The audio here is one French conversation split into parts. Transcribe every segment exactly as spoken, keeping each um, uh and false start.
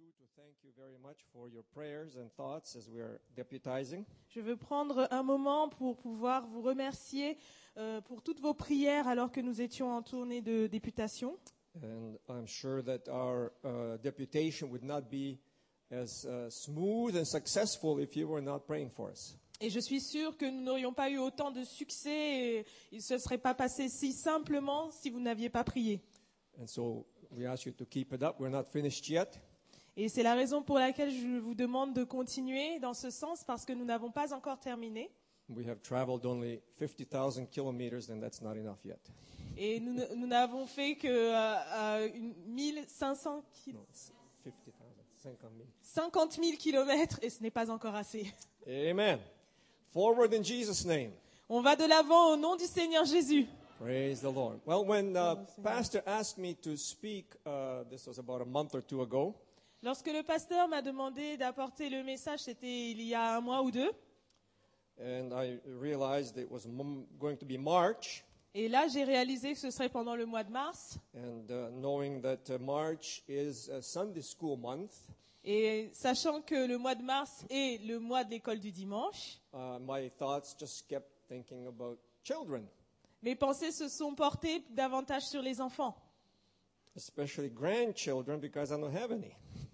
you to thank you very much for your prayers and thoughts as we are deputizing. Je veux prendre un moment pour pouvoir vous remercier euh, pour toutes vos prières alors que nous étions en tournée de députation. And I'm sure that our uh, deputation would not be as uh, smooth and successful if you were not praying for us. Et je suis sûre que nous n'aurions pas eu autant de succès et il ne se serait pas passé si simplement si vous n'aviez pas prié. And so we ask you to keep it up. We're not finished yet. Et c'est la raison pour laquelle je vous demande de continuer dans ce sens parce que nous n'avons pas encore terminé. We have traveled only fifty thousand kilometers and that's not enough yet. Et nous, nous n'avons fait que euh, euh, mille cinq cents No, it's fifty thousand, cinquante mille. cinquante mille kilomètres et ce n'est pas encore assez. Amen. Forward in Jesus' name. On va de l'avant au nom du Seigneur Jésus. Praise the Lord. Well, when uh, Pastor asked me to speak, uh, this was about a month or two ago, Lorsque le pasteur m'a demandé d'apporter le message, c'était il y a un mois ou deux. and I realized it was m- going to be March, Et là, j'ai réalisé que ce serait pendant le mois de mars. and uh, knowing that uh, March is a Sunday school month, Et sachant que le mois de mars est le mois de l'école du dimanche, uh, my thoughts just kept thinking about children, mes pensées se sont portées davantage sur les enfants. especially grandchildren, because I don't have any.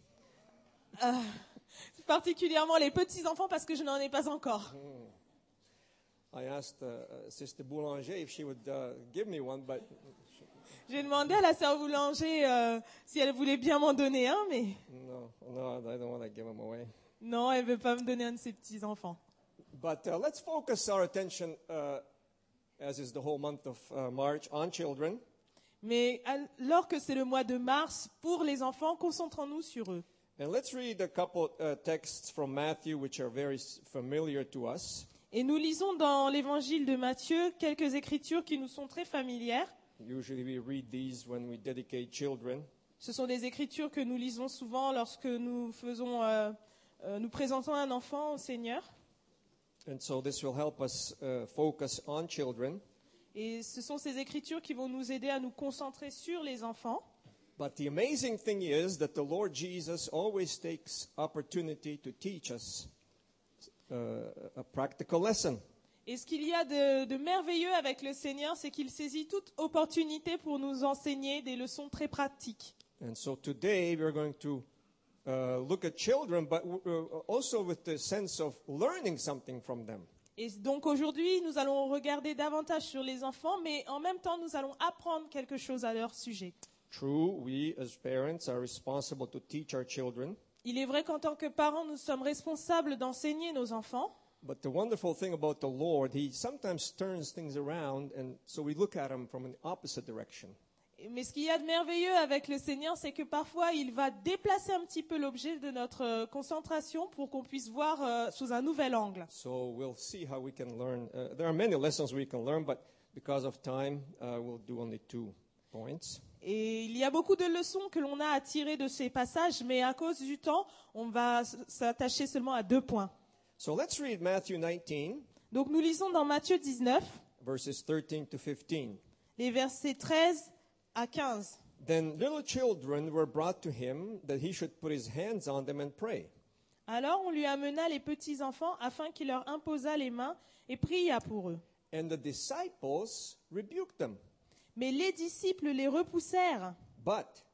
Particulièrement les petits-enfants parce que je n'en ai pas encore. I asked uh, uh, Sister Boulanger if she would uh, give me one, but J'ai demandé à la sœur Boulanger euh, si elle voulait bien m'en donner un, mais no, no, I don't want to give them away. non, elle veut pas me donner un de ses petits-enfants. But uh, let's focus our attention, uh, as is the whole month of uh, March, on children. Mais alors que c'est le mois de mars pour les enfants, concentrons-nous sur eux. And let's read a couple uh, texts from Matthew which are very s- familiar to us. Et nous lisons dans l'évangile de Matthieu quelques écritures qui nous sont très familières. Usually we read these when we dedicate children. Ce sont des écritures que nous lisons souvent lorsque nous faisons, euh, euh, nous présentons un enfant au Seigneur. And so this will help us uh, focus on children. Et ce sont ces écritures qui vont nous aider à nous concentrer sur les enfants. But the amazing thing is that the Lord Jesus always takes opportunity to teach us uh, a practical lesson. Et ce qu'il y a de, de merveilleux avec le Seigneur, c'est qu'il saisit toute opportunité pour nous enseigner des leçons très pratiques. And so today we're going to uh, look at children, but uh, also with the sense of learning something from them. Et donc aujourd'hui, nous allons regarder davantage sur les enfants, mais en même temps, nous allons apprendre quelque chose à leur sujet. True, we as parents are responsible to teach our children, Il est vrai qu'en tant que parents, nous sommes responsables d'enseigner nos enfants. but the wonderful thing about the Lord, He sometimes turns things around, and so we look at Him from an opposite direction. Mais ce qu'il y a de merveilleux avec le Seigneur, c'est que parfois, il va déplacer un petit peu l'objet de notre euh, concentration pour qu'on puisse voir euh, sous un nouvel angle. So we'll see how we can learn. Uh, there are many lessons we can learn, but because of time, uh, we'll do only two points. Et il y a beaucoup de leçons que l'on a à tirer de ces passages, mais à cause du temps, on va s- s'attacher seulement à deux points. So let's read Matthew nineteen, Donc nous lisons dans Matthieu dix-neuf, verses thirteen to fifteen. les versets treize à quinze. Then little children were brought to him that he should put his hands on them and pray. Alors on lui amena les petits-enfants afin qu'il leur imposât les mains et pria pour eux. And the disciples rebuked them. Mais les disciples les repoussèrent. But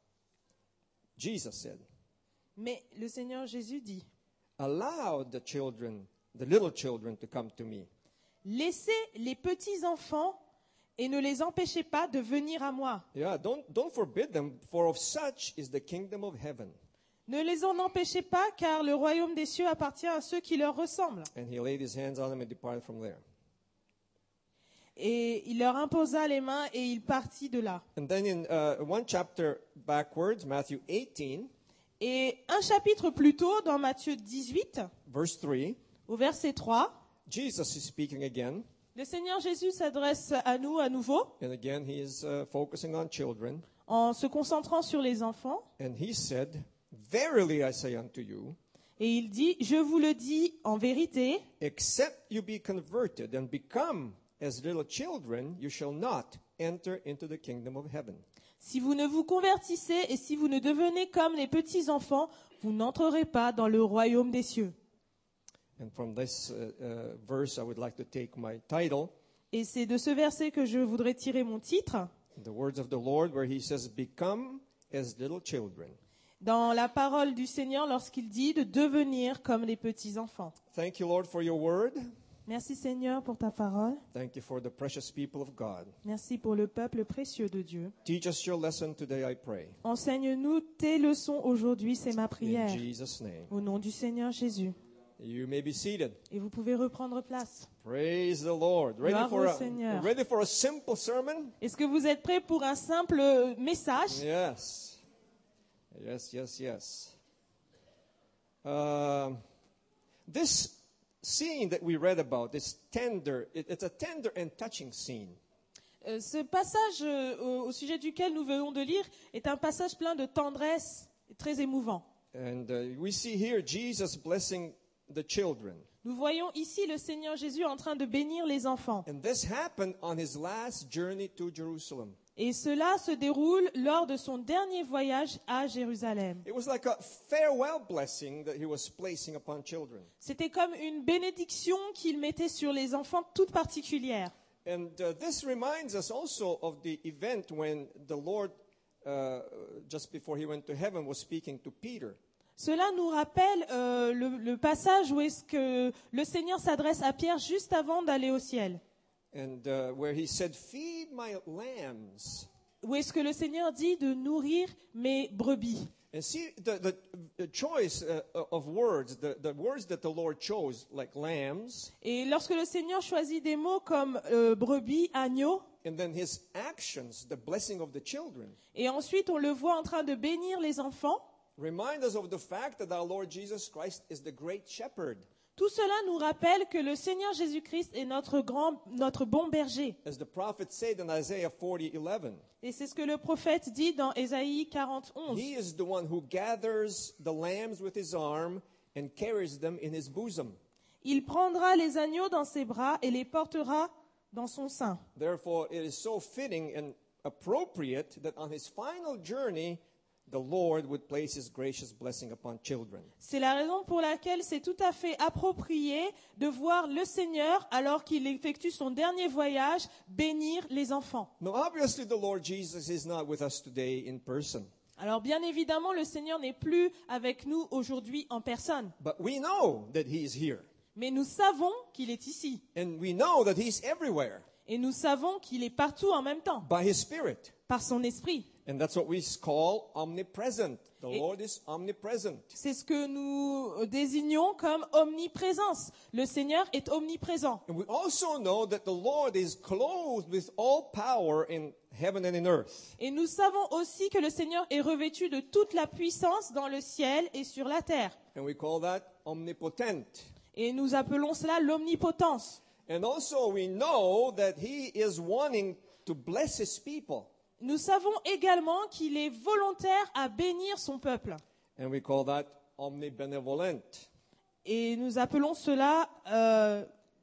Jesus said, Mais le Seigneur Jésus dit, allow the children, the little children to come to me. laissez les petits-enfants et ne les empêchez pas de venir à moi. Yeah, don't, don't forbid them, for of such is the kingdom of heaven. Ne les en empêchez pas, car le royaume des cieux appartient à ceux qui leur ressemblent. And he laid his hands on them and departed from there. Et il leur imposa les mains et il partit de là. And then in uh, one chapter backwards, Matthew eighteen, Et un chapitre plus tôt, dans Matthieu dix-huit, verse three, au verset trois, Jesus is speaking again. le Seigneur Jésus s'adresse à nous à nouveau, And again, he is uh, focusing on children. en se concentrant sur les enfants. And he said, verily I say unto you, Et il dit, je vous le dis en vérité, except you be converted and become as little children, you shall not enter into the kingdom of heaven. Si vous ne vous convertissez et si vous ne devenez comme les petits-enfants, vous n'entrerez pas dans le royaume des cieux. And from this uh, uh, verse, I would like to take my title, Et c'est de ce verset que je voudrais tirer mon titre. the words of the Lord, where he says, "Become as little children." Dans la parole du Seigneur lorsqu'il dit de devenir comme les petits-enfants. Thank you, Lord, for your word. Merci Seigneur pour ta parole. Thank you for the precious people of God. Merci pour le peuple précieux de Dieu. Teach us your lesson today, I pray. Enseigne-nous tes leçons aujourd'hui, c'est ma In prière. Jesus' name. Au nom du Seigneur Jésus. You may be seated. Et vous pouvez reprendre place. Praise the Lord. Ready Gloire for au a, Seigneur. ready for a simple sermon? Est-ce que vous êtes prêts pour un simple message? Yes. Yes, yes, yes. Uh, this scene that we read about, this tender, it, it's a tender and touching scene. Euh, Ce passage euh, au, au sujet duquel nous venons de lire est un passage plein de tendresse et très émouvant. And uh, we see here Jesus blessing the children. Nous voyons ici le Seigneur Jésus en train de bénir les enfants. And this happened on his last journey to Jerusalem. Et cela se déroule lors de son dernier voyage à Jérusalem. It was like a farewell blessing that he was placing upon children. C'était comme une bénédiction qu'il mettait sur les enfants toute particulière. And uh, this reminds us also of the event when the Lord, uh, just before he went to heaven, was speaking to Peter. Cela nous rappelle euh, le, le passage où est-ce que le Seigneur s'adresse à Pierre juste avant d'aller au ciel. And uh, where he said, "Feed my lambs." Où est-ce que le Seigneur dit de nourrir mes brebis. And see the, the, the choice uh, of words, the, the words that the Lord chose, like lambs, Et lorsque le Seigneur choisit des mots comme euh, brebis, agneau, and then his actions, the blessing of the children, et ensuite on le voit en train de bénir les enfants, remind us of the fact that our Lord Jesus Christ is the great shepherd. tout cela nous rappelle que le Seigneur Jésus-Christ est notre grand, notre bon berger. As the prophet said in Isaiah forty eleven, Et c'est ce que le prophète dit dans Ésaïe quarante, onze. he is the one who gathers the lambs with his arm and carries them in his bosom. Il prendra les agneaux dans ses bras et les portera dans son sein. Therefore, it is so fitting and appropriate that on his final journey, the Lord would place his gracious blessing upon children. C'est la raison pour laquelle c'est tout à fait approprié de voir le Seigneur, alors qu'il effectue son dernier voyage, bénir les enfants. Now, obviously, the Lord Jesus is not with us today in person, Alors bien évidemment, le Seigneur n'est plus avec nous aujourd'hui en personne. but we know that he is here, Mais nous savons qu'il est ici. and we know that he's everywhere Et nous savons qu'il est partout en même temps, by his Spirit. par son esprit. And that's what we call omnipresent. The Et- Lord is omnipresent. C'est ce que nous désignons comme omniprésence. Le Seigneur est omniprésent. And we also know that the Lord is clothed with all power in heaven and in earth. Et nous savons aussi que le Seigneur est revêtu de toute la puissance dans le ciel et sur la terre. And we call that omnipotent. Et nous appelons cela l'omnipotence. And also we know that he is wanting to bless his people. Nous savons également qu'il est volontaire à bénir son peuple. And we call that omnibenevolent. Et nous appelons cela euh,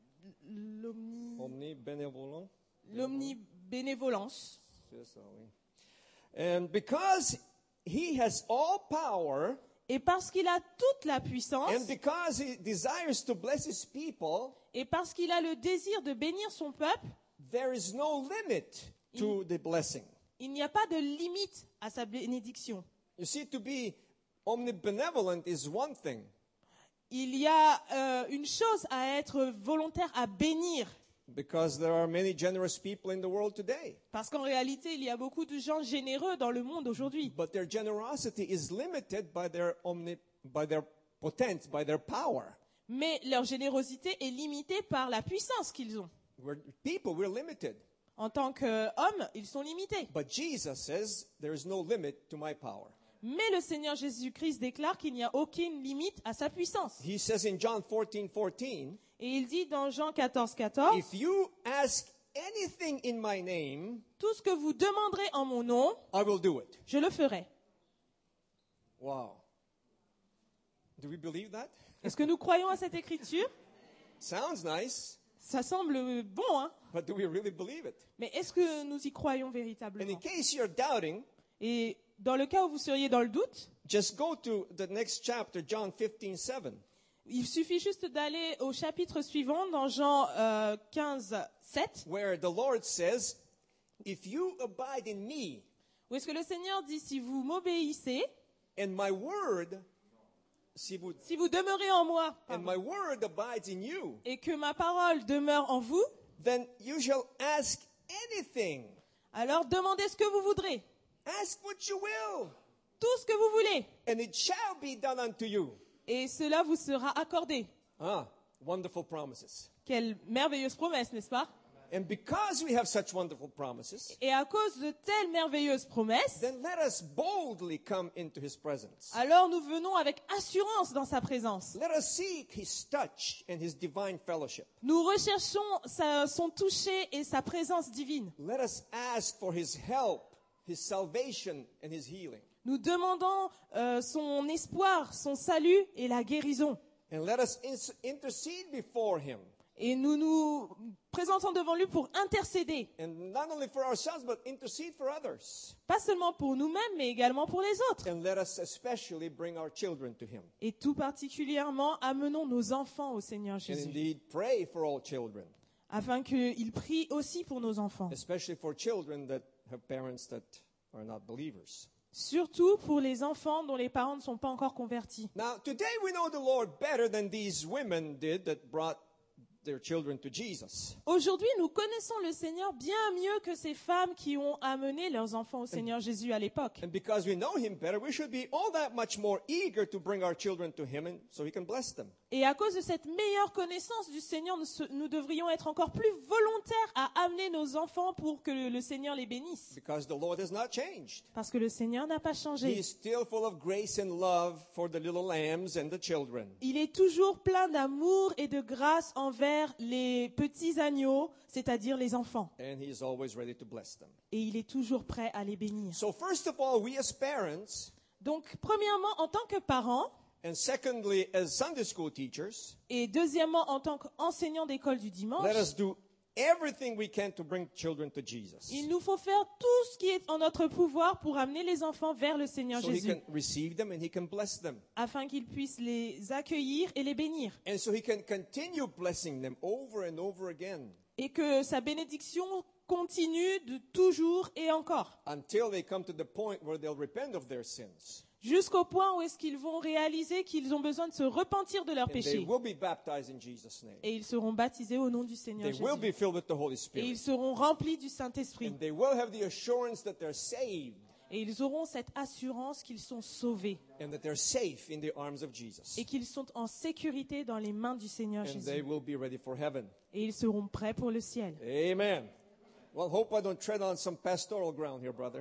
l'omni- Omnibenevolent? l'omnibénévolence. Yes, are we? And because he has all power, Et parce qu'il a toute la puissance, and because he desires to bless his people, et parce qu'il a le désir de bénir son peuple, there is no limit to the blessing. il n'y a pas de limite à sa bénédiction. You see, to be omnibenevolent is one thing, Il y a euh, une chose à être volontaire à bénir, because there are many generous people in the world today. parce qu'en réalité, il y a beaucoup de gens généreux dans le monde aujourd'hui. But their generosity is limited by their omni, by their potence, by their power. Mais leur générosité est limitée par la puissance qu'ils ont. We're people, we're limited. En tant qu'hommes, ils sont limités. But Jesus says there is no limit to my power. Mais le Seigneur Jésus-Christ déclare qu'il n'y a aucune limite à sa puissance. He says in John fourteen fourteen, Et il dit dans Jean quatorze, quatorze, if you ask anything in my name, tout ce que vous demanderez en mon nom, I will do it. je le ferai. Wow. Do we believe that? Est-ce que nous croyons à cette écriture? Sounds nice. Ça semble bon, hein? But do we really believe it? Mais est-ce que nous y croyons And in véritablement? case you're doubting, Et dans le cas où vous seriez dans le doute, just go to the next chapter, John fifteen seven. il suffit juste d'aller au chapitre suivant dans Jean euh, quinze, sept, Where the Lord says, if you abide in me, où est-ce que le Seigneur dit, si vous m'obéissez, and my word, si vous, si vous demeurez en moi, and pardon, my word abides in you, et que ma parole demeure en vous, then you shall ask anything. alors demandez ce que vous voudrez, Ask what you will, tout ce que vous voulez, and it shall be done unto you. et cela vous sera accordé. Ah, wonderful promises. Quelle merveilleuse promesse, n'est-ce pas? And because we have such wonderful promises, Et à cause de telles merveilleuses promesses, then let us boldly come into his presence. alors nous venons avec assurance dans sa présence. Let us seek his touch and his divine fellowship. Nous recherchons sa- son toucher et sa présence divine. Let us ask for his help, his salvation, and his healing. Nous demandons euh, son espoir, son salut et la guérison. And let us ins- intercede before him. Et nous nous présentons devant lui pour intercéder, And not only for ourselves, but intercede for others. pas seulement pour nous-mêmes, mais également pour les autres. And let us especially bring our children to him. Et tout particulièrement, amenons nos enfants au Seigneur And Jésus, indeed, pray for all children, afin qu'ils prient aussi pour nos enfants. especially for children that have parents that are not believers. Surtout pour les enfants dont les parents ne sont pas encore convertis. Now, today we know the Lord better than these women did that brought their children to Jesus. Aujourd'hui, nous connaissons le Seigneur bien mieux que ces femmes qui ont amené leurs enfants au Seigneur Jésus à l'époque. And because we know him better, we should be all that much more eager to bring our children to him and so he can bless them. Et à cause de cette meilleure connaissance du Seigneur, nous, se- nous devrions être encore plus volontaires à amener nos enfants pour que le, le Seigneur les bénisse. Because the Lord has not changed. Parce que le Seigneur n'a pas He changé. is still full of grace and love for the little lambs and the children. Il est toujours plein d'amour et de grâce envers les petits agneaux, c'est-à-dire les enfants. And he is always ready to bless them. Et il est toujours prêt à les bénir. So first of all, we as parents, Donc, premièrement, en tant que parents, and secondly, as Sunday school teachers, et deuxièmement, en tant qu'enseignants d'école du dimanche, let us do everything we can to bring children to Jesus. il nous faut faire tout ce qui est en notre pouvoir pour amener les enfants vers le Seigneur So he Jésus, can receive them and he can bless them. afin qu'ils puissent les accueillir et les bénir. And so he can continue blessing them over and over again Et que sa bénédiction continue de toujours et encore, until they come to the point where they'll repent of their sins. jusqu'au point où est-ce qu'ils vont réaliser qu'ils ont besoin de se repentir de leurs And they péchés. will be baptized in Jesus' name. Et ils seront baptisés au nom du Seigneur They will Jésus. be filled with the Holy Et Spirit. ils seront remplis du Saint-Esprit. And they will have the assurance that they're saved Et ils auront cette assurance qu'ils sont sauvés and that they're safe in the arms of Jesus. et qu'ils sont en sécurité dans les mains du Seigneur And they Jésus. will be ready for heaven. Et ils seront prêts pour le ciel. Amen. Well, hope I don't tread on some pastoral ground here, brother.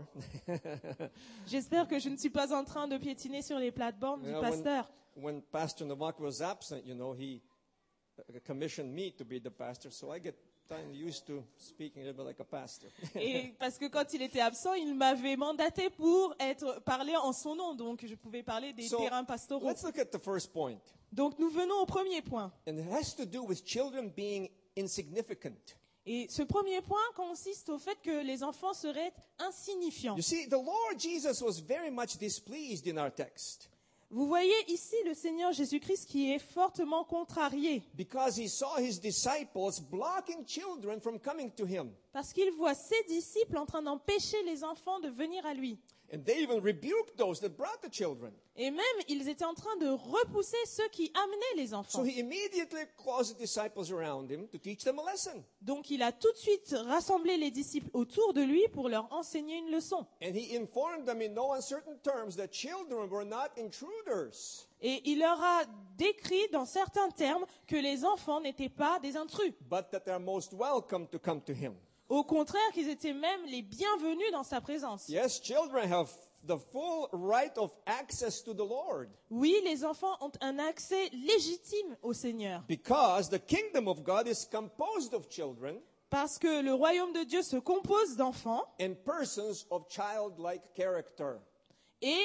J'espère que je ne suis pas en train de piétiner sur les plates-bandes You du know, when, pasteur. when Pastor Novak was absent, you know, he uh, commissioned me to be the pastor, so I get kind of used to speaking a little bit like a pastor. Et parce que quand il était absent, il m'avait mandaté pour être parler en son nom, donc je pouvais parler des So, terrains pastoraux. let's look at the first point. Donc nous venons au premier point. And it has to do with children being insignificant. Et ce premier point consiste au fait que les enfants seraient insignifiants. You see, the Lord Jesus was very much displeased in our text Vous voyez ici le Seigneur Jésus-Christ qui est fortement contrarié because he saw his disciples blocking children from coming to him. parce qu'il voit ses disciples en train d'empêcher les enfants de venir à lui. And they even rebuked those that brought the children. Et même, ils étaient en train de repousser ceux qui amenaient les So enfants. he immediately calls the disciples around him to teach them a lesson. Donc il a tout de suite rassemblé les disciples autour de lui pour leur enseigner une leçon. And he informed them in no uncertain terms that children were not intruders, Et il leur a décrit dans certains termes que les enfants n'étaient pas des intrus. but that they're most welcome to come to him. Au contraire, qu'ils étaient même les bienvenus dans sa présence. Yes, children have the full right of access to the Lord Oui, les enfants ont un accès légitime au Seigneur. because the kingdom of God is composed of children Parce que le royaume de Dieu se compose d'enfants and persons of childlike character. et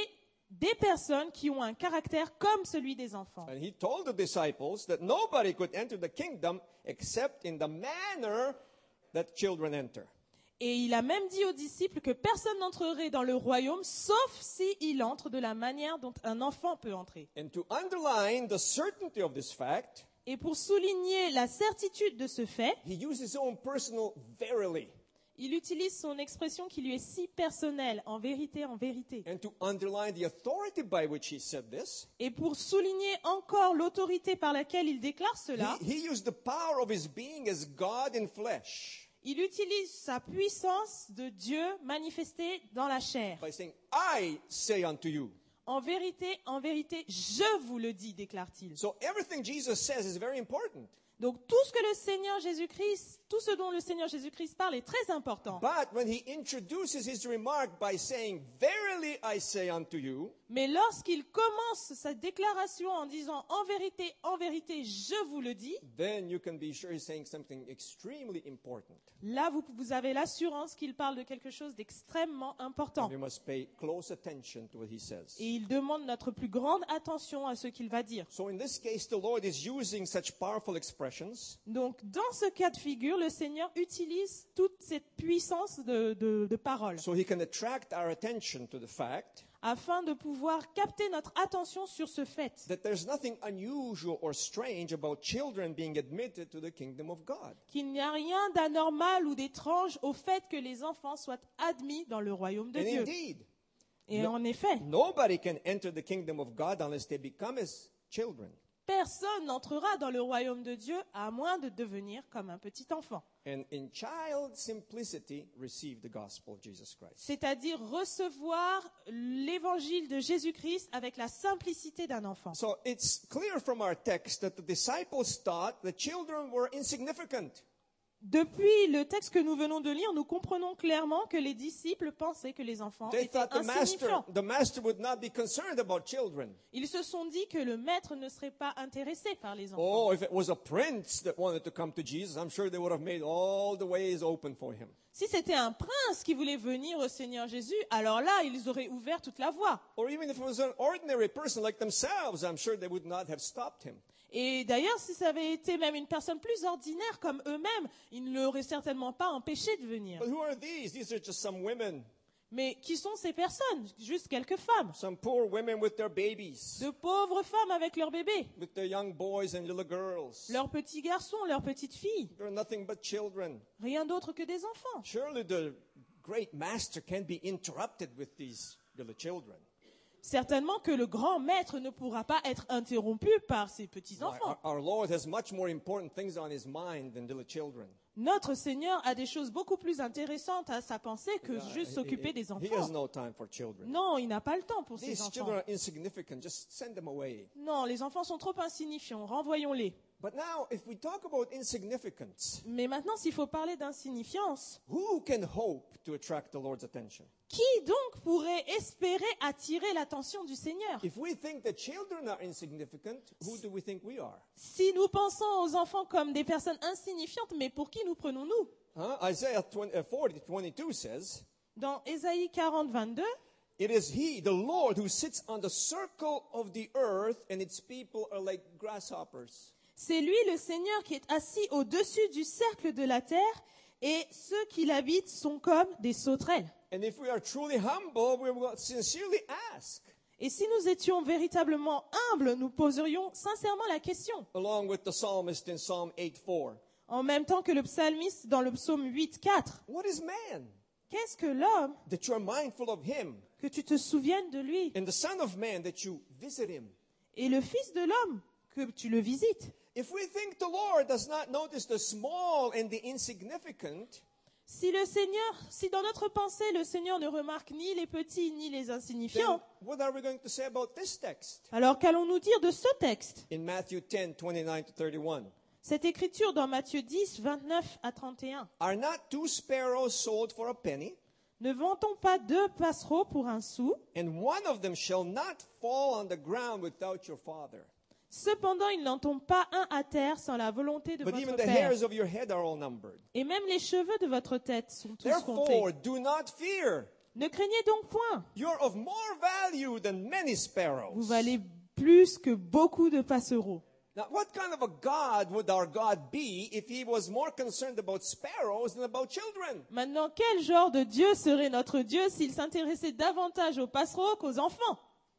des personnes qui ont un caractère comme celui des enfants. And he told the disciples that nobody could enter the kingdom except in the manner that children enter. Et il a même dit aux disciples que personne n'entrerait dans le royaume sauf s'il entre de la manière dont un enfant peut entrer. And to underline the certainty of this fact, Et pour souligner la certitude de ce fait, he used his own personal verily. il utilise son expression qui lui est si personnelle, en vérité, en vérité. And to underline the authority by which he said this, Et pour souligner encore l'autorité par laquelle il déclare cela, he, he used the power of his being as God in flesh il utilise sa puissance de Dieu manifestée dans la chair. by saying, I say unto you. En vérité, en vérité, je vous le dis, déclare-t-il. So everything Jesus says is very important. Donc tout ce que le Seigneur Jésus-Christ, tout ce dont le Seigneur Jésus-Christ parle est très important. But when he introduces his remark by saying, Verily I say unto you, Mais lorsqu'il commence sa déclaration en disant en vérité, en vérité, je vous le dis, then you can be sure he's saying something extremely important. là vous, vous avez l'assurance qu'il parle de quelque chose d'extrêmement important. And we must pay close attention to what he says. Et il demande notre plus grande attention à ce qu'il va dire. So in this case, the Lord is using such powerful expressions Donc dans ce cas de figure, le Seigneur utilise toute cette puissance de, de, de parole so he can attract our attention to the fact afin de pouvoir capter notre attention sur ce fait. that there's nothing unusual or strange about children being admitted to the kingdom of God. Qu'il n'y a rien d'anormal ou d'étrange au fait que les enfants soient admis dans le royaume de And Dieu. indeed, Et no- en effet, nobody can enter the kingdom of God unless they become his children. personne n'entrera dans le royaume de Dieu à moins de devenir comme un petit enfant. And in child simplicity, receive the gospel of Jesus Christ. C'est-à-dire recevoir l'évangile de Jésus-Christ avec la simplicité d'un enfant. So it's clear from our text that the disciples thought the children were insignificant. Depuis le texte que nous venons de lire, nous comprenons clairement que les disciples pensaient que les enfants They étaient thought the master, insignifiants. the master would not be concerned about children. Ils se sont dit que le maître ne serait pas intéressé par les enfants. Oh, if it was a prince that wanted to come to Jesus, I'm sure they would have made all the ways open for him. Si c'était un prince qui voulait venir au Seigneur Jésus, alors là, ils auraient ouvert toute la voie. Or even if it was an ordinary person like themselves, I'm sure they would not have stopped him. Et d'ailleurs, si ça avait été même une personne plus ordinaire comme eux-mêmes, ils ne l'auraient certainement pas empêché de venir. But who are these? These are just some women, Mais qui sont ces personnes? Juste quelques femmes. some poor women with their babies, De pauvres femmes avec leurs bébés, with their young boys and little girls. leurs petits garçons, leurs petites filles. They're nothing but children. Rien d'autre que des enfants. Surely the great master can't be interrupted with these little children. Certainement que le grand maître ne pourra pas être interrompu par ces petits-enfants. Our, our Lord has much more important things on his mind than little children. Notre Seigneur a des choses beaucoup plus intéressantes à sa pensée que juste s'occuper des He has enfants. no time for children. Non, il n'a pas le temps pour ces These enfants. children are insignificant. Just send them away. Non, les enfants sont trop insignifiants. Renvoyons-les. But now, if we talk about insignificance, Mais maintenant, s'il faut parler d'insignifiance, who can hope to attract the Lord's attention? qui donc pourrait espérer attirer l'attention du Seigneur? If we think that children are insignificant, who do we think we are? Si nous pensons aux enfants comme des personnes insignifiantes, mais pour qui nous prenons-nous? Huh? Isaiah forty twenty-two says, Dans Ésaïe quarante, vingt-deux, It is He, the Lord, who sits on the circle of the earth, and its people are like grasshoppers. c'est lui le Seigneur qui est assis au-dessus du cercle de la terre, et ceux qui l'habitent sont comme des sauterelles. And if we are truly humble, we will sincerely ask, Et si nous étions véritablement humbles, nous poserions sincèrement la question, along with the psalmist in Psalm eight four, en même temps que le psalmiste dans le psaume huit, quatre. What is man Qu'est-ce que l'homme that you are mindful of him, que tu te souviennes de lui, and the Son of Man that you visit him? et le fils de l'homme que tu le visites? If we think the Lord does not notice the small and the insignificant, Si le Seigneur, si dans notre pensée le Seigneur ne remarque ni les petits ni les then insignifiants, what are we going to say about this text? alors qu'allons-nous dire de ce texte? In Matthew ten twenty-nine to thirty-one, Cette écriture dans Matthieu dix, vingt-neuf à trente et un. are not two sparrows sold for a penny? Ne vend-on pas deux passereaux pour un sou? And one of them shall not fall on the ground without your Father. Cependant, il n'en tombe pas un à terre sans la volonté de But votre even the Père. hairs of your head are all numbered. Et même les cheveux de votre tête sont tous Therefore, comptés. do not fear. Ne craignez donc point. You're of more value than many Vous sparrows. valez plus que beaucoup de passereaux. Now, what kind of a God would our God be if he was more concerned about sparrows than about children? Maintenant, quel genre de Dieu serait notre Dieu s'il s'intéressait davantage aux passereaux qu'aux enfants?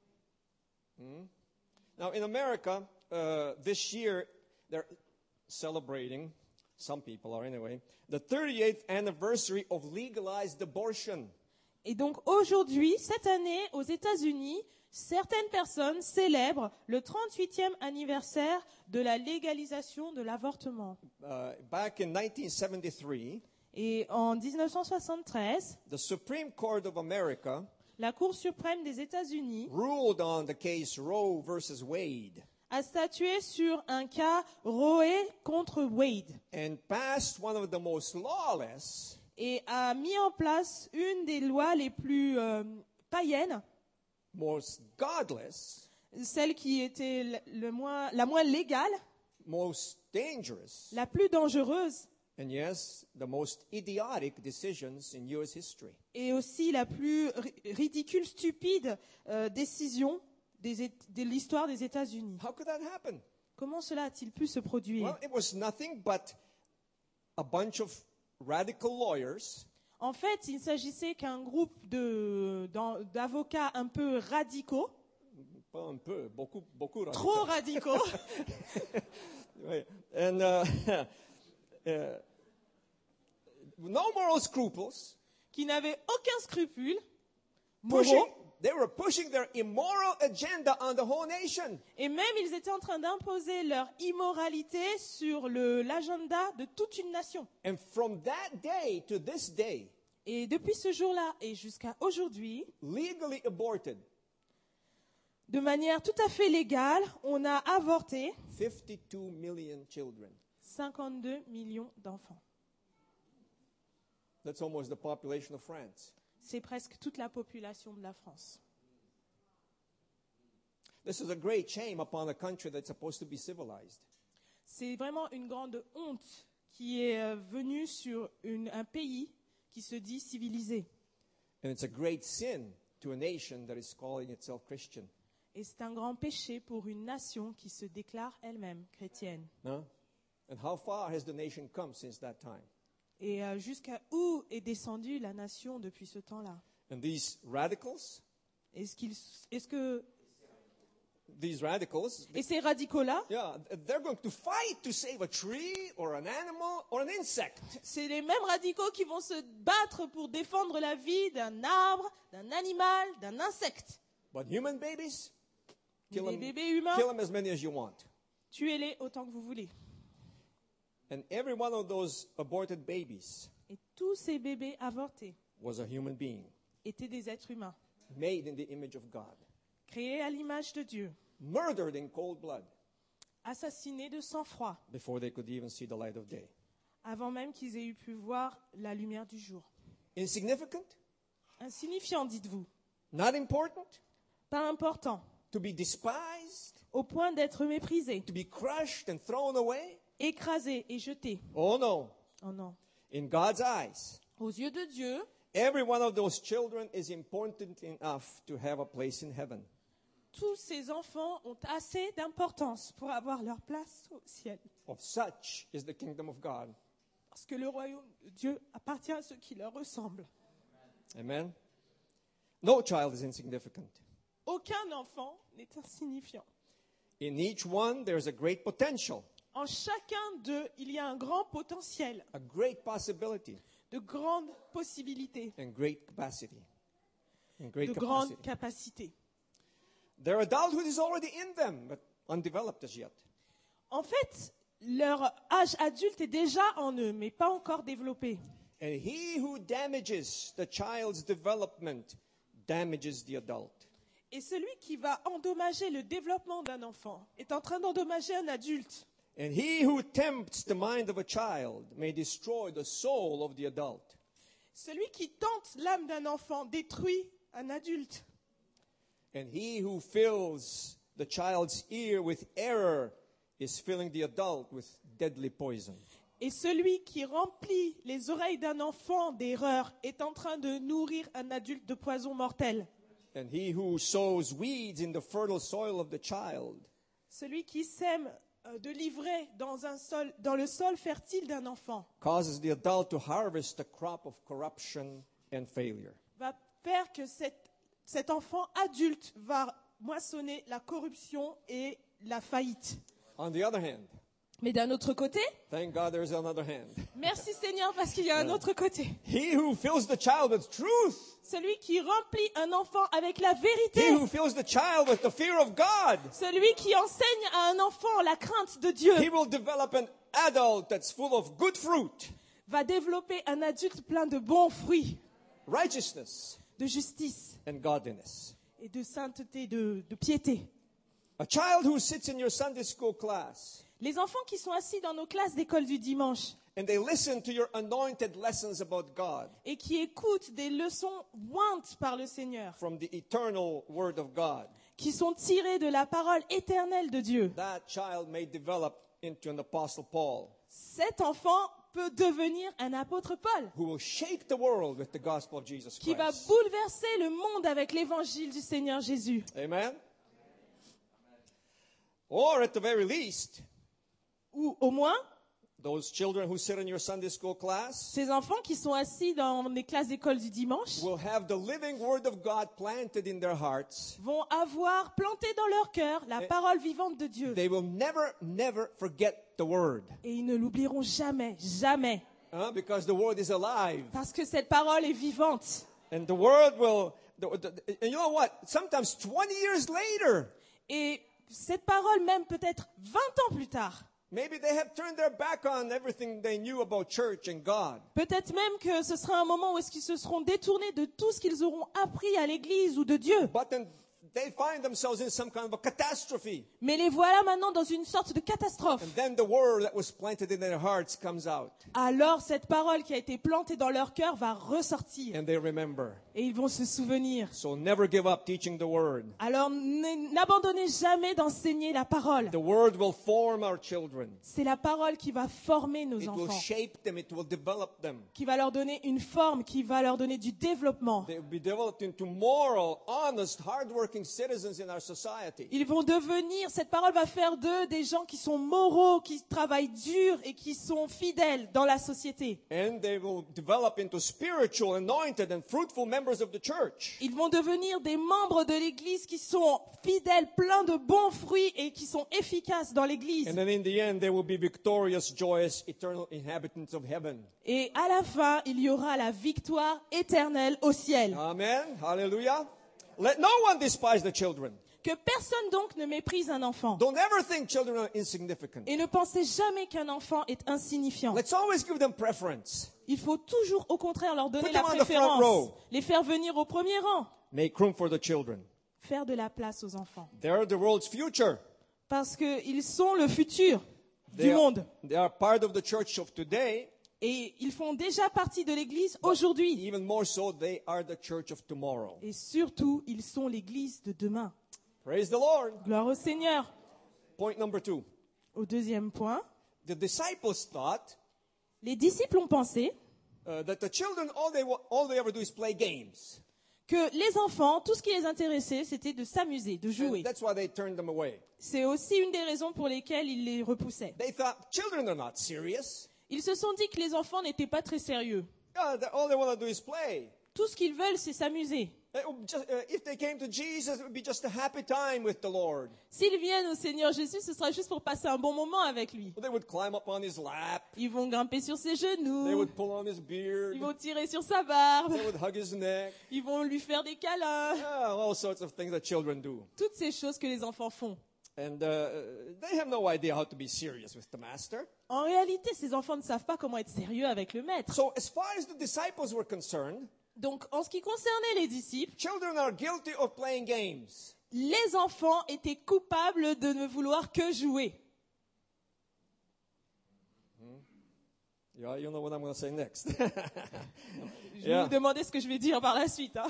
Hmm? Now, in America, uh, this year, they're celebrating, some people are anyway, the thirty-eighth anniversary of legalized abortion. Et donc aujourd'hui, cette année, aux États-Unis, certaines personnes célèbrent le trente-huitième anniversaire de la légalisation de l'avortement. Uh, back in nineteen seventy-three, Et en dix-neuf cent soixante-treize, the Supreme Court of America la Cour suprême des États-Unis ruled on the case Roe versus Wade a statué sur un cas Roe contre Wade and passed one of the most lawless, et a mis en place une des lois les plus euh, païennes, most godless, celle qui était le- le moins, la moins légale, most dangerous, la plus dangereuse and yes, the most idiotic decisions in U S history. et aussi la plus ri- ridicule, stupide euh, décision des Ét- de l'histoire des États-Unis. How could that happen? Comment cela a-t-il pu se produire? Well, it was nothing but a bunch of radical lawyers En fait, il s'agissait qu'un groupe de- d'en- d'avocats un peu radicaux, pas un peu, beaucoup, beaucoup radicaux. trop radicaux, Right. And uh, uh, no moral scruples, qui n'avaient aucun scrupule, pushing, moraux, they were pushing their immoral agenda on the whole nation. et même ils étaient en train d'imposer leur immoralité sur le- l'agenda de toute une nation. And from that day to this day, Et depuis ce jour-là et jusqu'à aujourd'hui, legally aborted de manière tout à fait légale, on a avorté fifty-two million children. cinquante-deux millions d'enfants. That's almost the population of France. C'est presque toute la population de la France. This is a great shame upon a country that's supposed to be civilized. C'est vraiment une grande honte qui est euh, venue sur une- un pays qui se dit civilisé. And it's a great sin to a nation that is calling itself Christian. Et c'est un grand péché pour une nation qui se déclare elle-même chrétienne. No? And how far has the nation come since that time? Et euh, jusqu'à où est descendue la nation depuis ce temps-là? And these radicals, Est-ce qu'ils, est-ce que, these radicals, et ces radicaux-là, yeah, they're going to fight to save a tree or an animal or an insect. c'est les mêmes radicaux qui vont se battre pour défendre la vie d'un arbre, d'un animal, d'un insecte. But human babies, kill Des them, bébés humains, kill them as many as you want. tuez-les autant que vous voulez. And every one of those aborted babies Et tous ces bébés avortés was a human being, étaient des êtres humains, made in the image of God, créés à l'image de Dieu, murdered in cold blood assassinés de sang-froid, before they could even see the light of day. avant même qu'ils aient eu pu voir la lumière du jour. Insignificant? Insignifiant, dites-vous, Not important? pas important, To be despised? au point d'être méprisé, To be crushed and thrown away? écrasé et jeté. Oh no. Oh non. In God's eyes, Aux yeux de Dieu, every one of those children is important enough to have a place in heaven. tous ces enfants ont assez d'importance pour avoir leur place au ciel. Of such is the kingdom of God. Parce que le royaume de Dieu appartient à ceux qui leur ressemblent. Amen. No child is insignificant. Aucun enfant n'est insignifiant. In each one, there's a great potential, En chacun d'eux, il y a un grand potentiel, a great possibility, de grandes possibilités, and great capacity. And great de grandes capacity. capacités. Their adulthood is already in them, but undeveloped as yet. En fait, leur âge adulte est déjà en eux, mais pas encore développé. And he who damages the child's development damages the adult. Et celui qui va endommager le développement d'un enfant est en train d'endommager un adulte. And he who tempts the mind of a child may destroy the soul of the adult. Celui qui tente l'âme d'un enfant détruit un adulte. And he who fills the child's ear with error is filling the adult with deadly poison. Et celui qui remplit les oreilles d'un enfant d'erreur est en train de nourrir un adulte de poison mortel. And he who sows weeds in the fertile soil of the child Celui qui sème euh, de l'ivraie dans, un sol, dans le sol fertile d'un enfant causes the adult to harvest a crop of corruption and failure. va faire que cet, cet enfant adulte va moissonner la corruption et la faillite. On the other hand, Mais d'un autre côté, thank God there's another hand. merci Seigneur parce qu'il y a un autre côté. He who fills the child with truth, Celui qui remplit un enfant avec la he vérité, who fills the child with the fear of God, celui qui enseigne à un enfant la crainte de Dieu, he will develop an adult that's full of good fruit, va développer un adulte plein de bons fruits, righteousness, de justice and godliness. et de sainteté, de, de piété. A child who sits in your Sunday school class Les enfants qui sont assis dans nos classes d'école du dimanche and they listen to your anointed lessons about God et qui écoutent des leçons ointes par le Seigneur, from the eternal Word of God, qui sont tirées de la parole éternelle de Dieu, that child may develop into an apostle Paul cet enfant peut devenir un apôtre Paul, who will shake the world with the gospel of Jesus qui va Christ. bouleverser le monde avec l'évangile du Seigneur Jésus. Amen? Or at the very least, Ou au moins, those children who sit in your Sunday school class ces enfants qui sont assis dans les classes d'école du dimanche will have the living Word of God planted in their hearts. vont avoir planté dans leur cœur la parole vivante de Dieu. They will never, never forget the Word. Et ils ne l'oublieront jamais, jamais. Uh, because the Word is alive. Parce que cette parole est vivante. And the Word will, the, the, and you know what? Sometimes twenty years later, Et cette parole, même peut-être vingt ans plus tard, maybe they have turned their back on everything they knew about church and God. peut-être même que ce sera un moment où est-ce qu'ils se seront détournés de tout ce qu'ils auront appris à l'église ou de Dieu. But then they find themselves in some kind of a catastrophe. Mais les voilà maintenant dans une sorte de catastrophe. And then the Word that was planted in their hearts comes out. Alors cette parole qui a été plantée dans leur cœur va ressortir. And they remember. Et ils vont se souvenir. So never give up teaching the Word. Alors n- n'abandonnez jamais d'enseigner la parole. The Word will form our children. C'est la parole qui va former nos It will enfants, shape them. It will develop them. qui va leur donner une forme, qui va leur donner du développement. They will be developed into moral, honest, hardworking citizens in our society. Ils vont devenir, cette parole va faire d'eux des gens qui sont moraux, qui travaillent dur et qui sont fidèles dans la société. And they will develop into spiritual, anointed, and fruitful members of the church. Ils vont devenir des membres de l'Église qui sont fidèles, pleins de bons fruits et qui sont efficaces dans l'Église. And then in the end, they will be victorious, joyous, eternal inhabitants of heaven. Et à la fin, il y aura la victoire éternelle au ciel. Amen. Hallelujah. Let no one despise the children. Que personne donc ne méprise un enfant. Don't ever think children are insignificant. Et ne pensez jamais qu'un enfant est insignifiant. Let's always give them preference. Il faut toujours, au contraire, leur donner Put la them on the front préférence. row. Les faire venir au premier rang. Make room for the children. Faire de la place aux enfants. They're the world's future. Parce qu'ils sont le futur They du are, monde. they are part of the church of today. Et ils font déjà partie de l'Église aujourd'hui. Even more so, they are the church of tomorrow. Et surtout, ils sont l'Église de demain. Praise the Lord. Gloire au Seigneur. Point number two. Au deuxième point, The disciples thought les disciples ont pensé uh, that the children, all they, wa- all they ever do is play games. que les enfants, tout ce qui les intéressait, c'était de s'amuser, de And jouer. that's why they turned them away. C'est aussi une des raisons pour lesquelles ils les repoussaient. They thought children are not serious. Ils se sont dit que les enfants n'étaient pas très sérieux. Uh, that all they want to do is play. Tout ce qu'ils veulent, c'est s'amuser. It would just, uh, if they came to Jesus, it would be just a happy time with the Lord. S'ils viennent au Seigneur Jésus, ce sera juste pour passer un bon moment avec lui. They would climb up on his lap. Ils vont grimper sur ses They genoux, would pull on his beard. ils vont tirer sur sa barbe, They would hug his neck. ils vont lui faire des câlins. Yeah, all sorts of things that children do. Toutes ces choses que les enfants font. And uh, they have no idea how to be serious with the master. En réalité, ces enfants ne savent pas comment être sérieux avec le maître. So as far as the disciples were concerned, Donc, en ce qui concernait les disciples, children are guilty of playing games. les enfants étaient coupables de ne vouloir que jouer. Yeah, you know what I'm going to say next. Je vais Yeah. vous demander ce que je vais dire par la suite. Hein.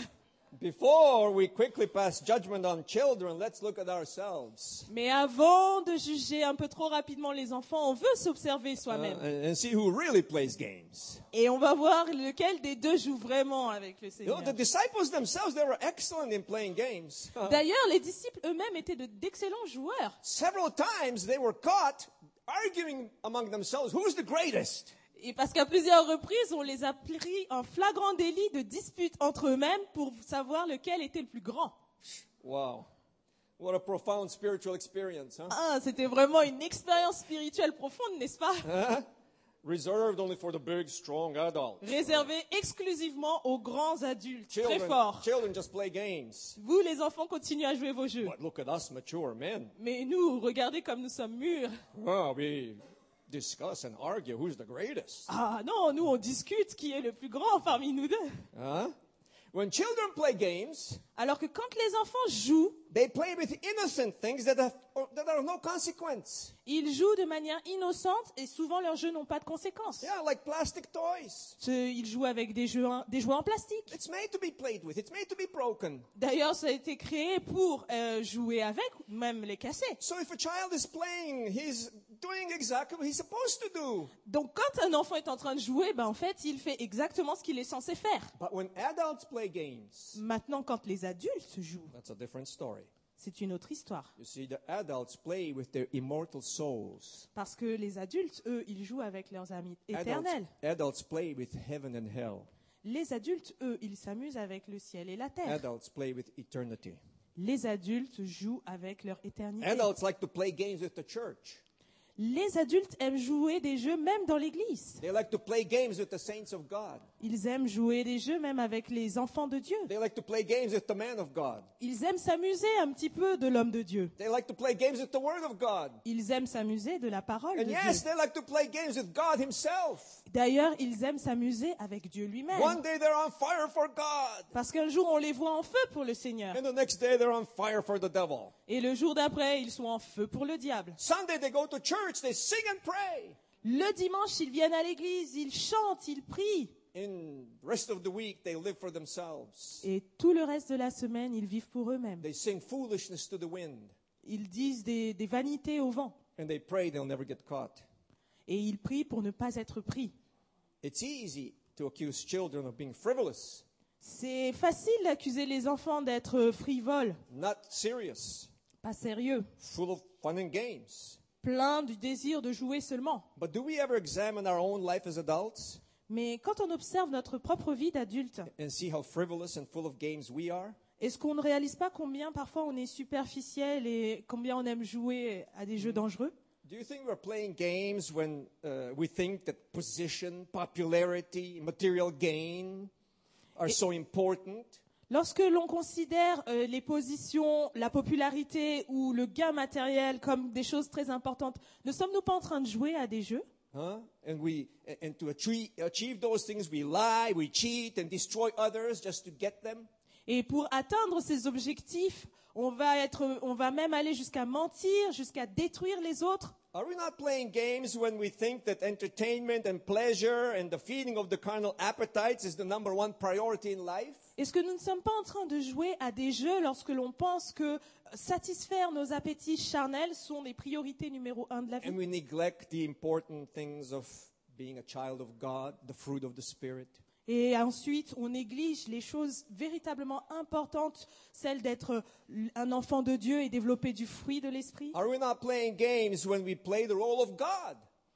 Before we quickly pass judgment on children, let's look at ourselves Mais avant de juger un peu trop rapidement les enfants, on veut s'observer uh, soi-même. and, and see who really plays games. Et on va voir lequel des deux joue vraiment avec le You know, Seigneur. the disciples themselves, they were excellent in playing games. Uh, D'ailleurs, les disciples eux-mêmes étaient de- d'excellents joueurs. several times they were caught arguing among themselves, who's the greatest? Et parce qu'à plusieurs reprises, on les a pris en flagrant délit de dispute entre eux-mêmes pour savoir lequel était le plus grand. Wow. What a profound spiritual experience, huh? Ah, c'était vraiment une expérience spirituelle profonde, n'est-ce pas? Huh? Reserved only for the big, strong adults. Réservée exclusivement aux grands adultes, très Children, forts. children just play games. Vous, les enfants, continuez à jouer vos jeux. But look at us mature men. Mais nous, regardez comme nous sommes mûrs. Oh, we discuss and argue who's the greatest. Ah non, nous, on discute qui est le plus grand parmi nous deux. Huh? When children play games, Alors que quand les enfants jouent, they play with innocent things that have, or, that are of no consequence. ils jouent de manière innocente et souvent leurs jeux n'ont pas de conséquences. Yeah, like plastic toys. Ce- Ils jouent avec des, jeux, en- des jouets en plastique. It's made to be played with. It's made to be broken. D'ailleurs, ça a été créé pour euh, jouer avec, même les casser. So if a child is playing, he's doing exactly what he's supposed to do. Donc quand un enfant est en train de jouer, ben, en fait, il fait exactement ce qu'il est censé faire. But when adults play games, Maintenant, quand les adultes jouent, that's a different story. c'est une autre histoire. You see, the adults play with their immortal souls. Parce que les adultes, eux, ils jouent avec leurs amis Adults, éternels. adults play with heaven and hell. Les adultes, eux, ils s'amusent avec le ciel et la terre. Adults play with eternity. Les adultes jouent avec leur éternité. Adults like to play games with the church. Les adultes aiment jouer des jeux même dans l'église. They like to play games with the saints of God. Ils aiment jouer des jeux même avec les enfants de Dieu. They like to play games with the man of God. Ils aiment s'amuser un petit peu de l'homme de Dieu. They like to play games with the word of God. Ils aiment s'amuser de la parole de And yes, Dieu. they like to play games with God himself. D'ailleurs, ils aiment s'amuser avec Dieu lui-même. One day they're on fire for God. Parce qu'un jour, on les voit en feu pour le Seigneur. And the next day they're on fire for the devil. Et le jour d'après, ils sont en feu pour le diable. Sunday they go to church, they sing and pray. Le dimanche, ils viennent à l'église, ils chantent, ils prient. In the rest of the week they live for themselves. Et tout le reste de la semaine, ils vivent pour eux-mêmes. They sing foolishness to the wind. Ils disent des, des vanités au vent. And they pray they'll never get caught. Et ils prient pour ne pas être pris. It's easy to accuse children of being frivolous, C'est facile d'accuser les enfants d'être frivoles, not serious, pas sérieux, full of fun and games. pleins du désir de jouer seulement. But do we ever examine our own life as adults Mais quand on observe notre propre vie d'adulte, and see how frivolous and full of games we are? est-ce qu'on ne réalise pas combien parfois on est superficiel et combien on aime jouer à des jeux dangereux? Do you think we're playing games when uh, we think that position, popularity, material gain are so important? Lorsque l'on considère euh, les positions, la popularité ou le gain matériel comme des choses très importantes, ne sommes-nous pas en train de jouer à des jeux? Huh? And we, and to achieve, achieve those things, we lie, we cheat, and destroy others just to get them. Et pour atteindre ces objectifs, on va être, on va même aller jusqu'à mentir, jusqu'à détruire les autres. Are we not playing games when we think that entertainment and pleasure and the feeding of the carnal appetites is the number one priority in life? Est-ce que nous ne sommes pas en train de jouer à des jeux lorsque l'on pense que satisfaire nos appétits charnels sont les priorités numéro un de la vie? And we neglect the important things of being a child of God, the fruit of the Spirit. Et ensuite, on néglige les choses véritablement importantes, celles d'être un enfant de Dieu et développer du fruit de l'esprit. Are we not playing games when we play the role of God?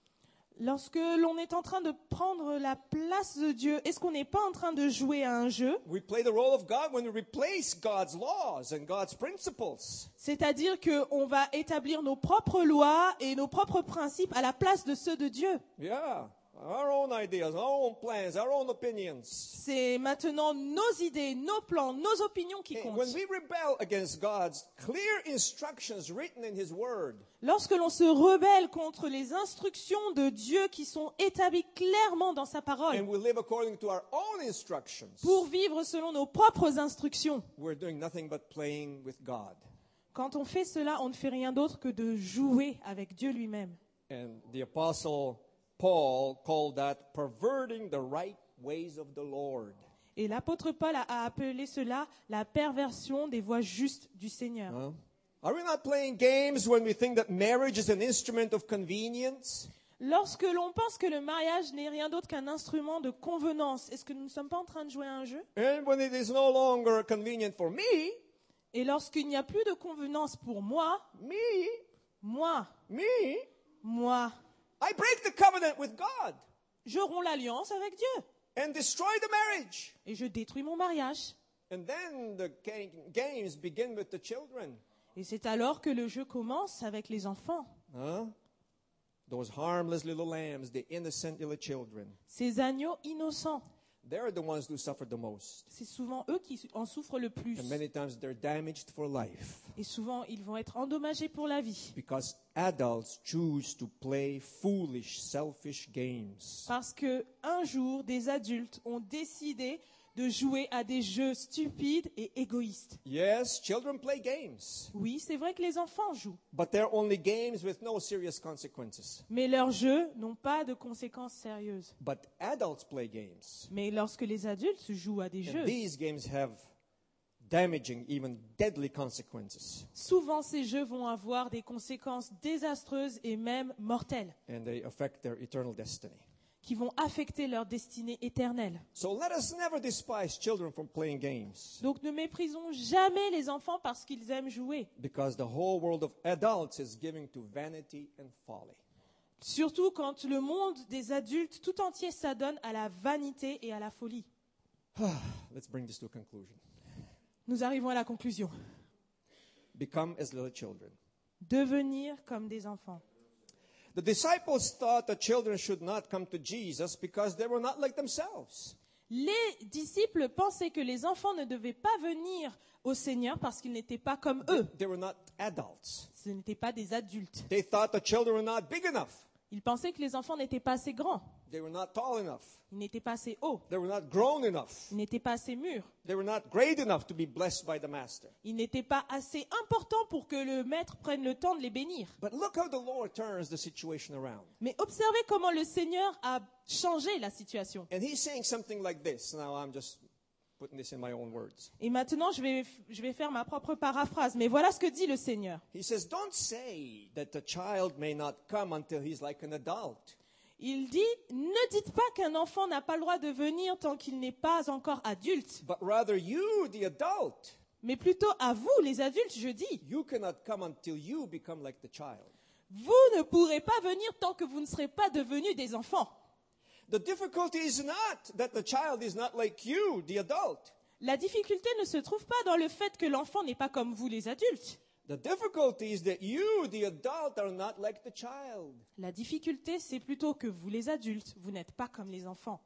Lorsque l'on est en train de prendre la place de Dieu, est-ce qu'on n'est pas en train de jouer à un jeu? We play the role of God when we replace God's laws and God's principles. C'est-à-dire qu'on va établir nos propres lois et nos propres principes à la place de ceux de Dieu. Yeah, our own ideas, our own plans, our own opinions. C'est maintenant nos idées, nos plans, nos opinions qui And comptent. when we rebel against God's clear instructions written in His Word, Lorsque l'on se rebelle contre les instructions de Dieu qui sont établies clairement dans sa parole, and we live according to our own instructions, pour vivre selon nos propres instructions, we're doing nothing but playing with God. quand on fait cela, on ne fait rien d'autre que de jouer avec Dieu lui-même. And the Apostle Paul called that perverting the right ways of the Lord. Et l'apôtre Paul a, a appelé cela la perversion des voies justes du Seigneur. Huh? Are we not playing games when we think that marriage is an instrument of convenience? Lorsque l'on pense que le mariage n'est rien d'autre qu'un instrument de convenance, est-ce que nous ne sommes pas en train de jouer à un jeu? And when it is no longer convenient for me, Et lorsqu'il n'y a plus de convenance pour moi, me, moi, me, moi, I break the covenant with God je romps l'alliance avec Dieu and destroy the marriage. et je détruis mon mariage. And then the ga- games begin with the children. Et c'est alors que le jeu commence avec les enfants. Huh? Those harmless little lambs, the innocent little children. Ces agneaux innocents, They're the ones who suffer the most. c'est souvent eux qui en souffrent le plus. And many times they're damaged for life Et souvent, ils vont être endommagés pour la vie. because adults choose to play foolish, selfish games. Parce que un jour, des adultes ont décidé de jouer à des jeux stupides et égoïstes. Yes, children play games, Oui, c'est vrai que les enfants jouent, but they're only games with no serious consequences. mais leurs jeux n'ont pas de conséquences sérieuses. But adults play games, Mais lorsque les adultes jouent à des and jeux, these games have damaging, even deadly consequences, souvent ces jeux vont avoir des conséquences désastreuses et même mortelles, and they affect their eternal destiny. qui vont affecter leur destinée éternelle. So let us never despise children from playing games, Donc ne méprisons jamais les enfants parce qu'ils aiment jouer, because the whole world of adults is giving to vanity and folly. surtout quand le monde des adultes tout entier s'adonne à la vanité et à la folie. Let's bring this to a conclusion. Nous arrivons à la conclusion. Become as little children. Devenir comme des enfants. The disciples thought the children should not come to Jesus because they were not like themselves. Les disciples pensaient que les enfants ne devaient pas venir au Seigneur parce qu'ils n'étaient pas comme eux. They were not adults. Ce n'étaient pas des adultes. They thought the children were not big enough. Ils pensaient que les enfants n'étaient pas assez grands. They were not tall enough. Ils n'étaient pas assez hauts. They were not grown enough. Ils n'étaient pas assez mûrs. They were not great enough to be blessed by the master. Ils n'étaient pas assez importants pour que le maître prenne le temps de les bénir. But look how the Lord turns the situation around. Mais observez comment le Seigneur a changé la situation. And he's saying something like this. Now I'm just putting this in my own words. Et maintenant, je vais, je vais faire ma propre paraphrase. Mais voilà ce que dit le Seigneur. He says, don't say that the child may not come until he's like an adult. Il dit, ne dites pas qu'un enfant n'a pas le droit de venir tant qu'il n'est pas encore adulte. But rather you, the adult, Mais plutôt à vous, les adultes, je dis, you cannot come until you become like the child. vous ne pourrez pas venir tant que vous ne serez pas devenus des enfants. The difficulty is not that the child is not like you, the adult. La difficulté ne se trouve pas dans le fait que l'enfant n'est pas comme vous, les adultes. The difficulty is that you, the adult, are not like the child. La difficulté, c'est plutôt que vous, les adultes, vous n'êtes pas comme les enfants.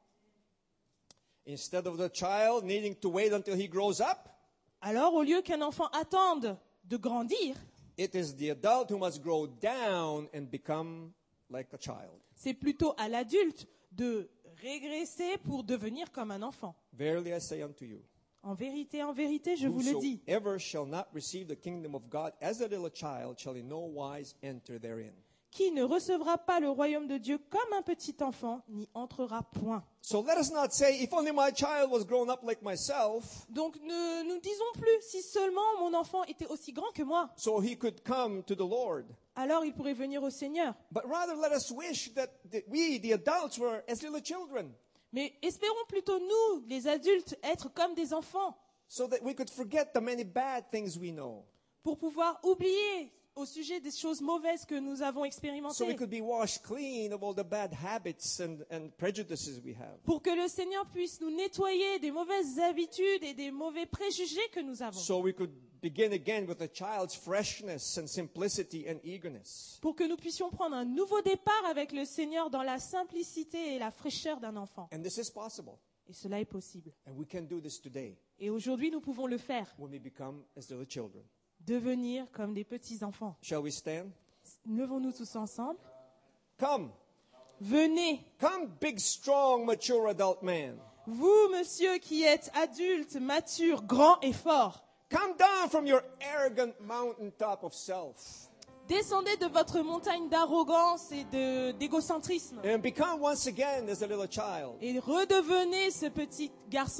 Instead of the child needing to wait until he grows up, Alors, au lieu qu'un enfant attende de grandir, it is the adult who must grow down and become like a child. c'est plutôt à l'adulte de régresser pour devenir comme un enfant. Verily I say unto you, En vérité, en vérité, je vous le dis. whosoever shall not receive the kingdom of God as a little child shall in no wise enter therein. Qui ne recevra pas le royaume de Dieu comme un petit enfant, n'y entrera point. So let us not say, if only my child was grown up like myself, Donc ne nous disons plus, si seulement mon enfant était aussi grand que moi, so he could come to the Lord. alors il pourrait venir au Seigneur. But rather let us wish that the, we, the adults, were as little children, Mais espérons plutôt nous, les adultes, être comme des enfants, so that we could forget the many bad things we know, pour pouvoir oublier au sujet des choses mauvaises que nous avons so we expérimentées, could be washed clean of all the bad habits and, and prejudices we have. pour que le Seigneur puisse nous nettoyer des mauvaises habitudes et des mauvais préjugés que nous avons, So we could begin again with a child's freshness and simplicity and eagerness. pour que nous puissions prendre un nouveau départ avec le Seigneur dans la simplicité et la fraîcheur d'un enfant. And this is possible. Et cela est possible. And we can do this today Et aujourd'hui, nous pouvons le faire, when we become as little children. devenir comme des petits-enfants. Shall we stand? Levons-nous tous ensemble. Come. Venez, Come, big, strong, mature adult man. vous, monsieur, qui êtes adulte, mature, grand et fort. Come down from your arrogant mountaintop of self Descendez de votre montagne d'arrogance et de, d'égocentrisme and become once again as a little child. et redevenez ce petit garçon.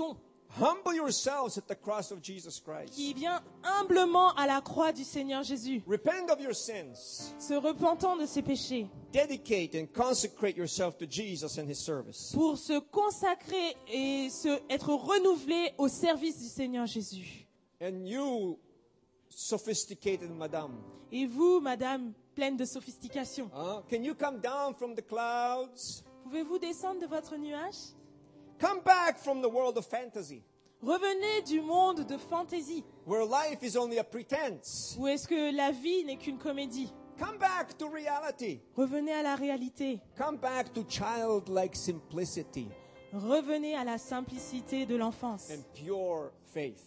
Humble yourselves at the cross of Jesus Christ. qui vient humblement à la croix du Seigneur Jésus, Repent of your sins. se repentant de ses péchés, Dedicate and consecrate yourself to Jesus and His service. pour se consacrer et se, être renouvelé au service du Seigneur Jésus. And you, sophisticated madam, Et vous, madame, pleine de sophistication, uh, can you come down from the clouds? pouvez-vous descendre de votre nuage? Come back from the world of fantasy, Revenez du monde de fantaisie, where life is only a pretense. où est-ce que la vie n'est qu'une comédie. Come back to reality. Revenez à la réalité. Come back to childlike simplicity Revenez à la simplicité de l'enfance and pure faith.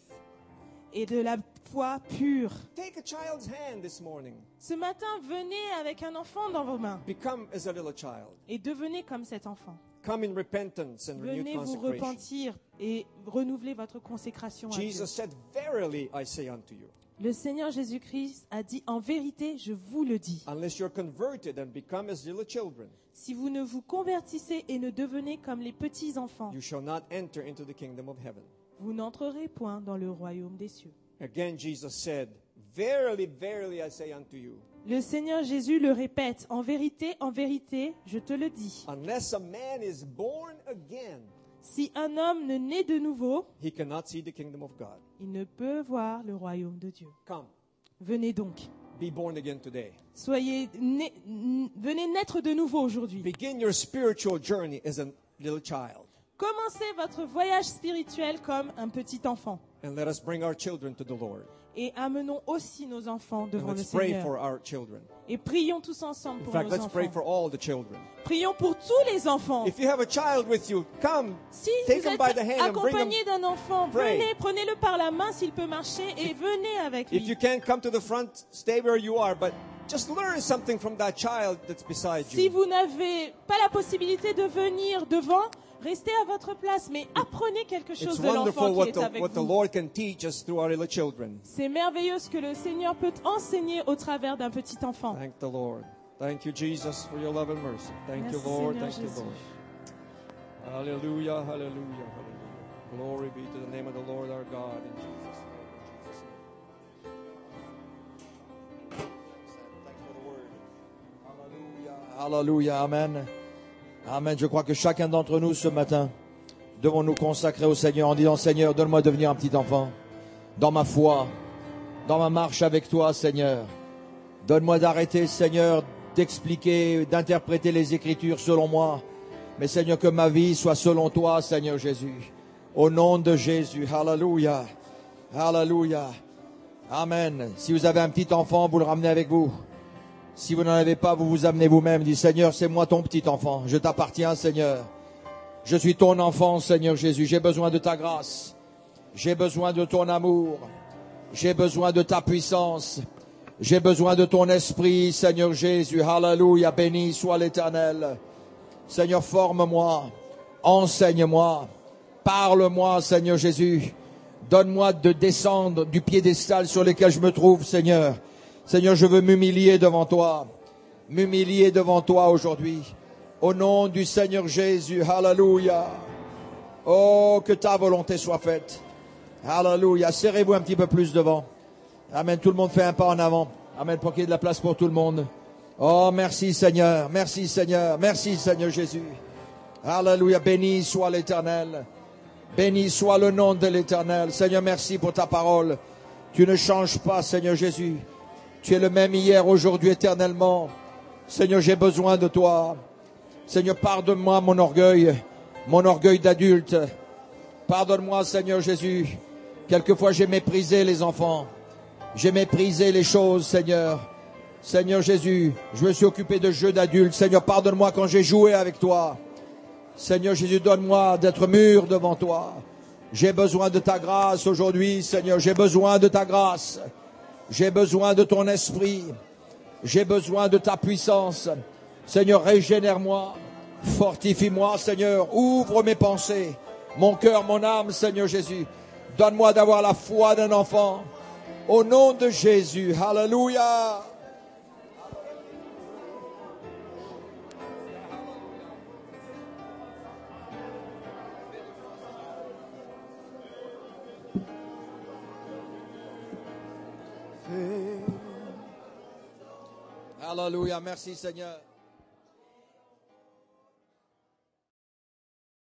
et de la foi pure. Take a child's hand this morning. Ce matin, venez avec un enfant dans vos mains Become as a little child. et devenez comme cet enfant. Come in repentance and renewed Venez vous consecration. repentir et renouveler votre consécration à Dieu. Jesus said, "Verily I say unto you, Le Seigneur Jésus-Christ a dit, en vérité, je vous le dis, unless you're converted and become as little children, si vous ne vous convertissez et ne devenez comme les petits enfants, you shall not enter into the kingdom of heaven." vous n'entrerez point dans le royaume des cieux. Again, Jesus said, "Verily, verily I say unto you, Le Seigneur Jésus le répète, en vérité, en vérité, je te le dis, unless a man is born again, si un homme ne naît de nouveau, he cannot see the kingdom of God." il ne peut voir le royaume de Dieu. Come, Venez donc, be born again today. soyez nés- n- venez naître de nouveau aujourd'hui. Begin your spiritual journey as a little child. Commencez votre voyage spirituel comme un petit enfant. And let us bring our children to the Lord. Et amenons aussi nos enfants And devant le let's pray Seigneur. for our children. Et prions tous ensemble In pour fact, nos let's pray enfants. for all the children. Prions pour tous les enfants. If you have a child with you, come, Si take vous them êtes by the hand and bring them. accompagné d'un enfant, Pray. venez, prenez-le par la main s'il peut marcher et venez avec If you lui. can't come to the front, stay where you are, but just learn something from that child that's beside Si you. vous n'avez pas la possibilité de venir devant, restez à votre place, mais apprenez quelque It's chose de l'enfant wonderful qui what est the, avec what the vous. Lord can teach us through our little children. C'est merveilleux ce que le Seigneur peut enseigner au travers d'un petit enfant. Thank the Lord. Thank you, Jesus, for your love and mercy. Thank Merci you, Lord. Seigneur Thank you, Jésus. Lord. Hallelujah, hallelujah, hallelujah. Glory be to the name of the Lord our God in Jesus' name. In Jesus' name. Thanks for the word. Alléluia, Amen. Amen. Je crois que chacun d'entre nous ce matin devons nous consacrer au Seigneur en disant, Seigneur, donne-moi de devenir un petit enfant dans ma foi, dans ma marche avec toi, Seigneur. Donne-moi d'arrêter, Seigneur, d'expliquer, d'interpréter les Écritures selon moi. Mais Seigneur, que ma vie soit selon toi, Seigneur Jésus. Au nom de Jésus. Alléluia. Alléluia. Amen. Si vous avez un petit enfant, vous le ramenez avec vous. Si vous n'en avez pas, vous vous amenez vous-même. Dites, Seigneur, c'est moi ton petit enfant. Je t'appartiens, Seigneur. Je suis ton enfant, Seigneur Jésus. J'ai besoin de ta grâce. J'ai besoin de ton amour. J'ai besoin de ta puissance. J'ai besoin de ton esprit, Seigneur Jésus. Alléluia. Béni soit l'Éternel. Seigneur, forme-moi. Enseigne-moi. Parle-moi, Seigneur Jésus. Donne-moi de descendre du piédestal sur lequel je me trouve, Seigneur. Seigneur, je veux m'humilier devant toi. M'humilier devant toi aujourd'hui. Au nom du Seigneur Jésus. Alléluia. Oh, que ta volonté soit faite. Alléluia. Serrez-vous un petit peu plus devant. Amen. Tout le monde fait un pas en avant. Amen. Pour qu'il y ait de la place pour tout le monde. Oh, merci Seigneur. Merci Seigneur. Merci Seigneur Jésus. Alléluia. Béni soit l'Éternel. Béni soit le nom de l'Éternel. Seigneur, merci pour ta parole. Tu ne changes pas, Seigneur Jésus. Tu es le même hier, aujourd'hui, éternellement. Seigneur, j'ai besoin de toi. Seigneur, pardonne-moi mon orgueil, mon orgueil d'adulte. Pardonne-moi, Seigneur Jésus. Quelquefois, j'ai méprisé les enfants. J'ai méprisé les choses, Seigneur. Seigneur Jésus, je me suis occupé de jeux d'adultes. Seigneur, pardonne-moi quand j'ai joué avec toi. Seigneur Jésus, donne-moi d'être mûr devant toi. J'ai besoin de ta grâce aujourd'hui, Seigneur. J'ai besoin de ta grâce. J'ai besoin de ton esprit. J'ai besoin de ta puissance. Seigneur, régénère-moi. Fortifie-moi, Seigneur. Ouvre mes pensées, mon cœur, mon âme, Seigneur Jésus. Donne-moi d'avoir la foi d'un enfant. Au nom de Jésus. Alléluia. Alléluia. Merci Seigneur.